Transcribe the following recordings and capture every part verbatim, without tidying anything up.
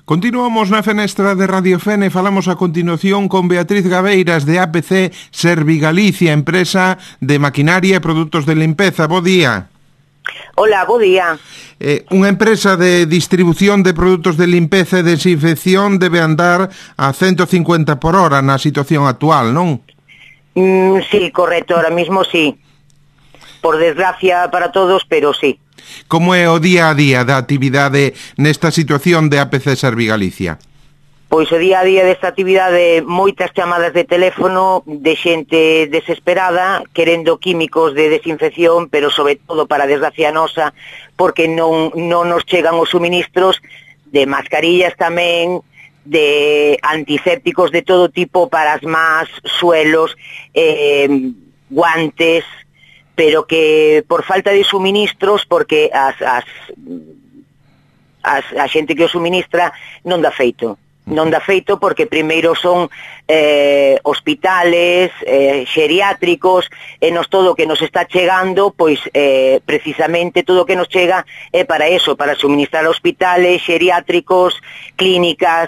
Continuamos na fenestra de Radio Fene, falamos a continuación con Beatriz Gabeiras de A P C Servigalicia, empresa de maquinaria e produtos de limpeza. Bo día. Hola, bo día. Eh, unha empresa de distribución de produtos de limpeza e desinfección debe andar a ciento cincuenta por hora na situación actual, non? Mm, sí, correcto, ahora mismo sí. Por desgracia para todos, pero sí. Como é o día a día da actividade nesta situación de A P C Servigalicia? Pois o día a día desta actividade, moitas chamadas de teléfono de xente desesperada, querendo químicos de desinfección, pero sobre todo para desgracia nosa, porque non, non nos chegan os suministros de mascarillas tamén, de antisépticos de todo tipo para as más, suelos, eh, guantes, pero que por falta de suministros, porque as, as, as, a xente que o suministra non dá feito. Non dá feito porque primeiro son eh, hospitales, eh, xeriátricos, e nos todo o que nos está chegando, pois eh, precisamente todo o que nos chega é para eso, para suministrar hospitales, xeriátricos, clínicas,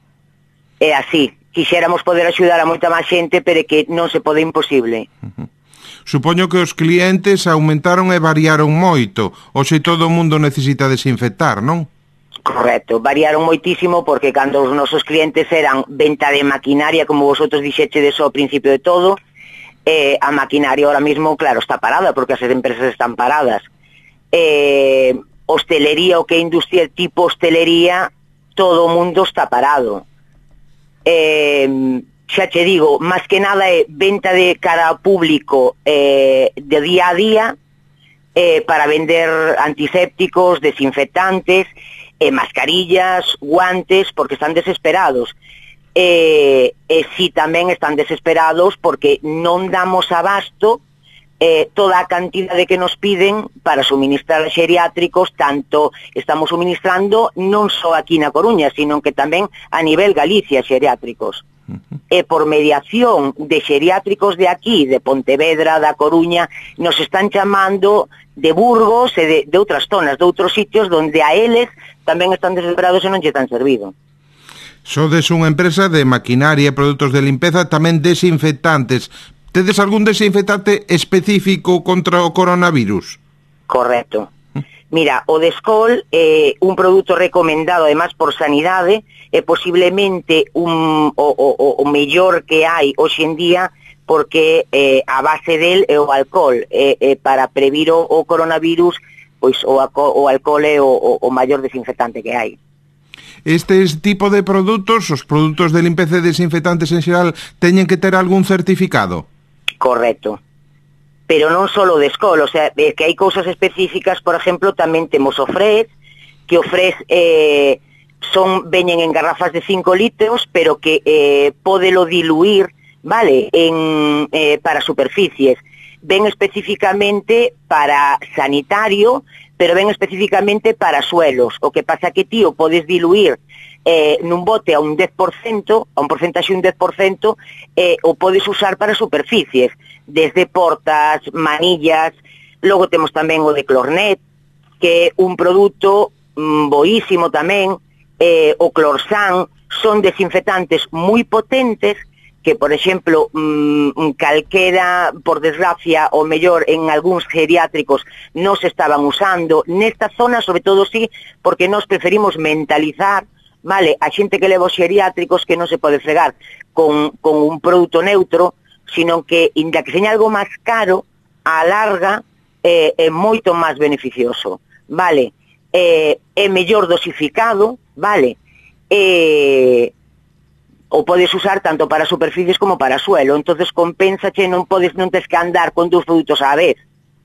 e así. Quixéramos poder axudar a moita máis xente, pero que non se pode, imposible. Uh-huh. Supoño que os clientes aumentaron e variaron moito. Hoxe todo o mundo necesita desinfectar, non? Correcto, variaron moitísimo porque cando os nosos clientes eran venta de maquinaria, como vosotros dixechedes ao principio de todo, eh, a maquinaria ahora mismo, claro, está parada porque as empresas están paradas. Eh, hostelería, o que é industria tipo hostelería, todo o mundo está parado. Eh... xa che digo, máis que nada é venta de cara ao público eh, de día a día eh, para vender antisépticos, desinfectantes, eh, mascarillas, guantes, porque están desesperados. E eh, eh, si tamén están desesperados porque non damos abasto eh, toda a cantidade que nos piden para suministrar a xeriátricos, tanto estamos suministrando non só aquí na Coruña, sino que tamén a nivel Galicia xeriátricos. E por mediación de xeriátricos de aquí, de Pontevedra, da Coruña, nos están chamando de Burgos e de, de outras zonas, de outros sitios donde a eles tamén están desesperados e non lle están servido. Sodes unha empresa de maquinaria e produtos de limpeza, tamén desinfectantes. Tedes algún desinfectante específico contra o coronavirus? Correcto. Mira, o Descol é eh, un produto recomendado además por Sanidade, é posiblemente un, o, o, o mellor que hai hoxe en día, porque eh, a base del é o alcohol, eh, eh, para previr o, o coronavirus, pois o, o alcohol é o, o, o maior desinfectante que hai. Este tipo de produtos, os produtos de limpeza e desinfectantes en xeral, teñen que ter algún certificado? Correcto. Pero non só o Descol, o sea, que hai cousas específicas, por exemplo, tamén temos o Fres, que o Fres eh, son veñen en garrafas de cinco litros, pero que eh, pódelo diluir, vale, en, eh, para superficies. Ven especificamente para sanitario, pero ven especificamente para suelos. O que pasa que ti o podes diluir eh, nun bote a un dez por cento, a un porcentaxe un dez por cento, eh, o podes usar para superficies, desde portas, manillas. Logo temos tamén o de Clornet, que é un produto mm, boísimo tamén, eh, o Clorsan, son desinfectantes moi potentes que, por exemplo, mmm, calquera, por desgracia, o mellor en algúns geriátricos non se estaban usando. Nesta zona, sobre todo, sí, porque nós preferimos mentalizar, vale, a xente que leva os geriátricos que non se pode fregar con, con un produto neutro, sino que, inda que seña algo máis caro, a larga eh, é moito máis beneficioso, vale, eh, é mellor dosificado, vale, e... Eh, o podes usar tanto para superficies como para suelo, entonces compénsache, non podes non tes que andar con dous produtos á vez.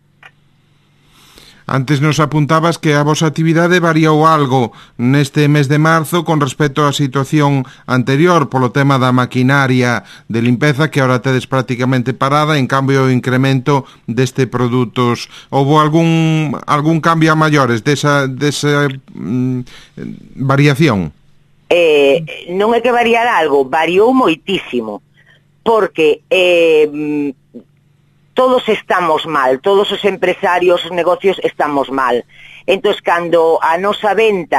Antes nos apuntabas que a vosa actividade variou algo neste mes de marzo con respecto á situación anterior polo tema da maquinaria de limpeza, que ahora tedes prácticamente parada, en cambio o incremento deste produtos. Houbo algún algún cambio a maiores desa, desa mm, variación? Eh, non é que variar algo, variou moitísimo, porque eh, todos estamos mal, todos os empresarios, os negocios estamos mal. Entón, cando a nosa venta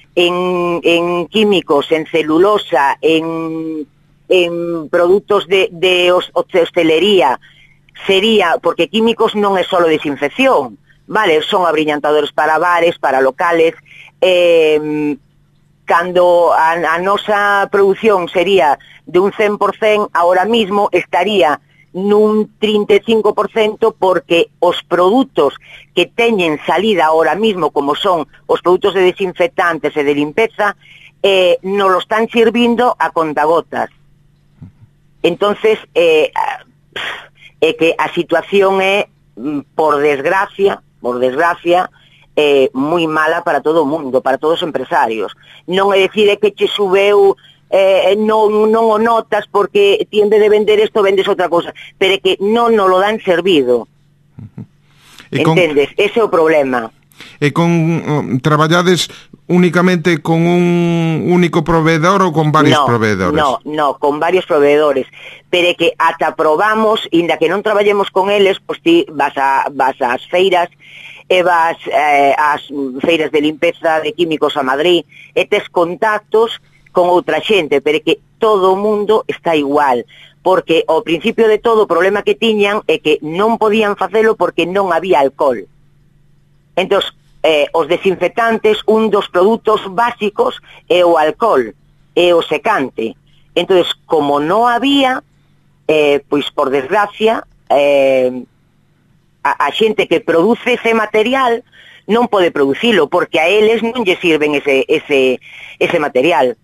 en, en químicos, en celulosa, en, en productos de, de hostelería, sería, porque químicos non é só desinfección, vale, son abrillantadores para bares, para locales, eh, cando a, a nosa produción sería de un cen por cen, ahora mismo estaría nun trinta e cinco por cento, porque os produtos que teñen salida ahora mismo, como son os produtos de desinfectantes e de limpeza, eh, nos lo están sirvindo a contagotas. Entonces, eh, é que a situación é, por desgracia, por desgracia, eh, moi mala para todo o mundo, para todos os empresarios. Non é dicir é que che subeu, eh, non, non o notas porque ti en vez de vender isto vendes outra cosa, pero é que non nos lo dan servido. E entendes? Con... Ese é o problema. E con um, traballades únicamente con un único proveedor ou con varios no, proveedores? No, no, con varios proveedores, pero é que ata probamos, inda que non traballemos con eles, pois ti vas, a, vas ás feiras, e vas eh, ás feiras de limpeza de químicos a Madrid, e tes contactos con outra xente, pero é que todo o mundo está igual, porque ao principio de todo o problema que tiñan é que non podían facelo porque non había alcohol. Entón, eh, os desinfectantes, un dos produtos básicos é o alcohol, é o secante. Entón, como non había, eh, pois por desgracia, eh, a, a xente que produce ese material non pode producilo, porque a eles non lle sirven ese, ese, ese material.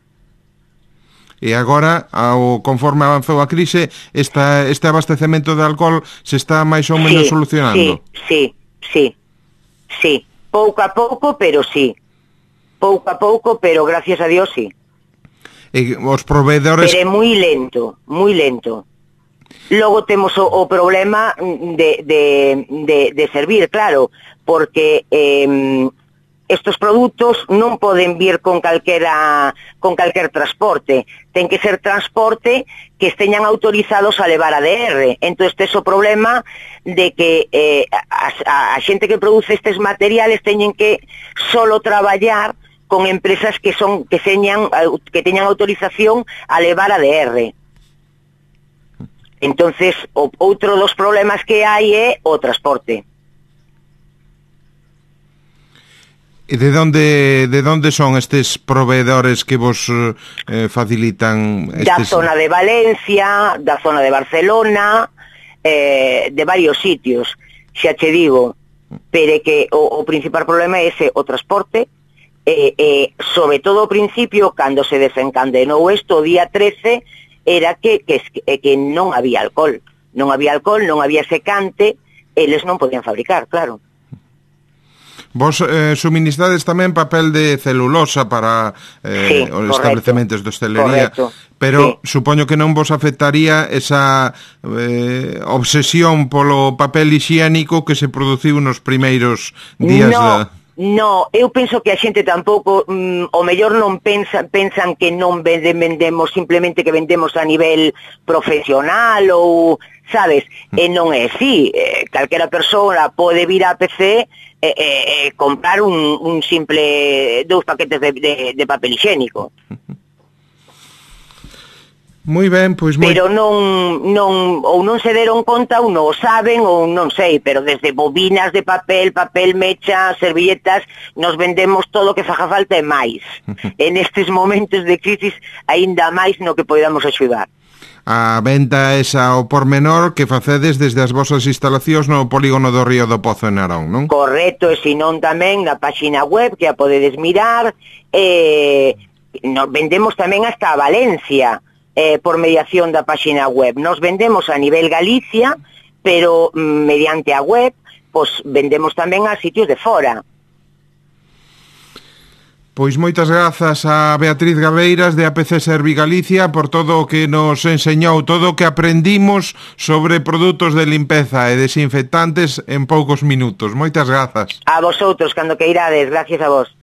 E agora, ao, conforme avanzou a crise, esta, este abastecemento de alcohol se está máis ou menos sí, solucionando? Sí, sí, sí, sí, pouco a pouco, pero sí, pouco a pouco, pero gracias a Dios sí. E os proveedores... Pero é moi lento, moi lento. Logo temos o, o problema de, de, de, de servir, claro, porque eh, estos produtos non poden vir con calquera, con calquer transporte, ten que ser transporte que esteñan autorizados a levar A D R. Entón, este é o problema de que eh, a, a xente que produce estes materiales teñen que solo traballar con empresas que son que teñan, que teñan autorización a levar A D R. Entonces, o, outro dos problemas que hai é o transporte. E de onde de onde son estes proveedores que vos eh, facilitan estes... Da zona de Valencia, da zona de Barcelona, eh, de varios sitios, xa che digo, pero que o, o principal problema é ese, o transporte, e eh, eh, sobre todo ao principio, cando se desencadenou isto, o día trece, era que, que, que non había alcohol, non había alcohol, non había secante, eles non podían fabricar, claro. Vos eh, suministrades tamén papel de celulosa para eh, sí, os establecementos de hostelería, correcto, pero sí, supoño que non vos afectaría esa eh, obsesión polo papel hixiénico que se produciu nos primeiros días no. da... No, eu penso que a xente tampouco, mm, o mellor non pensa, pensan que non vendemos, simplemente que vendemos a nivel profesional ou, sabes, mm. e non é así. Eh, calquera persona pode vir a P C e eh, eh, comprar un, un simple, dous paquetes de, de, de papel higiénico. Moi ben, pois moi... Pero non, non, ou non se deron conta, ou non o saben, ou non sei, pero desde bobinas de papel, papel mecha, servilletas, nos vendemos todo o que faja falta e máis. En estes momentos de crisis, aínda máis no que podamos axudar. A venta esa ao pormenor que facedes desde as vosas instalacións no polígono do Río do Pozo en Narón, non? Correcto, e senón tamén na páxina web, que a podedes mirar, eh, nos vendemos tamén hasta a Valencia, Eh, por mediación da páxina web. Nos vendemos a nivel Galicia, pero mm, mediante a web, pois vendemos tamén a sitios de fora. Pois moitas grazas a Beatriz Gabeiras de A P C Servi Galicia por todo o que nos enseñou, todo o que aprendimos sobre produtos de limpeza e desinfectantes en poucos minutos. Moitas grazas. A vosotros, cando queirades, gracias a vos.